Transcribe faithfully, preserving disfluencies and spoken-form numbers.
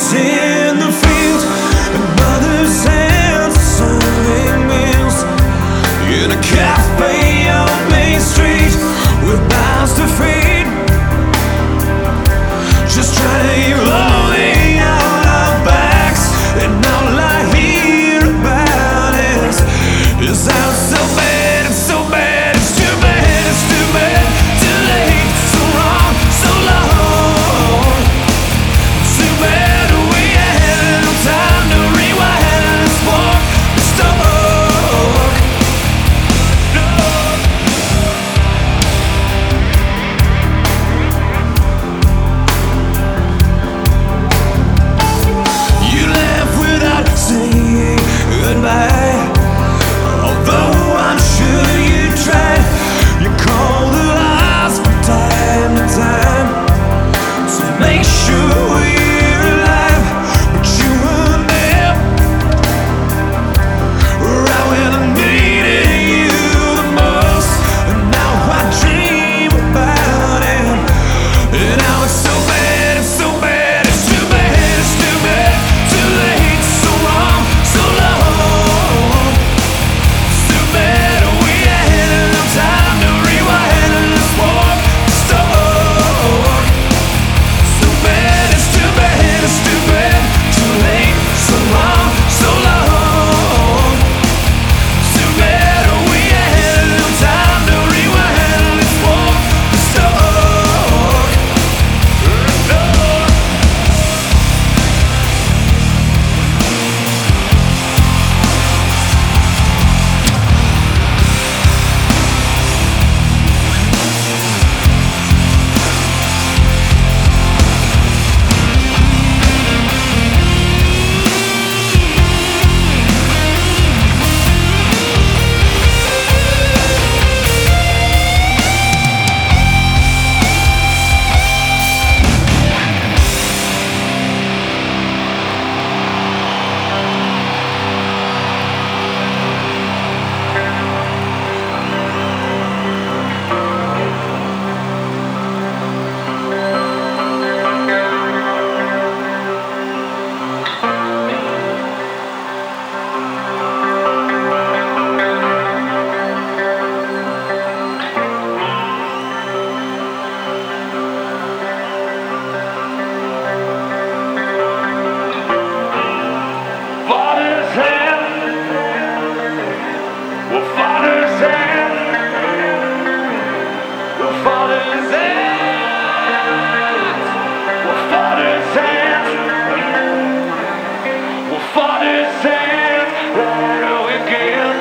in the field, and mother's hands are serving meals in a cafe on Main Street with bounds to feed. Just trying to loading out our backs, and all I hear about is is how it's so bad, it's so bad, it's too bad, it's too bad, too late, so wrong, so long. Too bad we had no time to rewind this walk, this talk. No. You left without saying goodbye, although I'm sure you tried. You called the lies from time to time to make sure we're alive, but you were there right when I needed you the most. And now I dream about it, and now it's so bad, it's so bad, it's too bad, it's too bad, too late, so wrong, so long. Too bad we had no time to rewind this walk, this talk. So bad, it's too bad, it's too bad, too late, so wrong, so long. Too bad we had no time to rewind this walk, this talk. No. Father's hand, well, Father's hand, well, Father's hand, well, Father's hand, well, Father's hand, right again.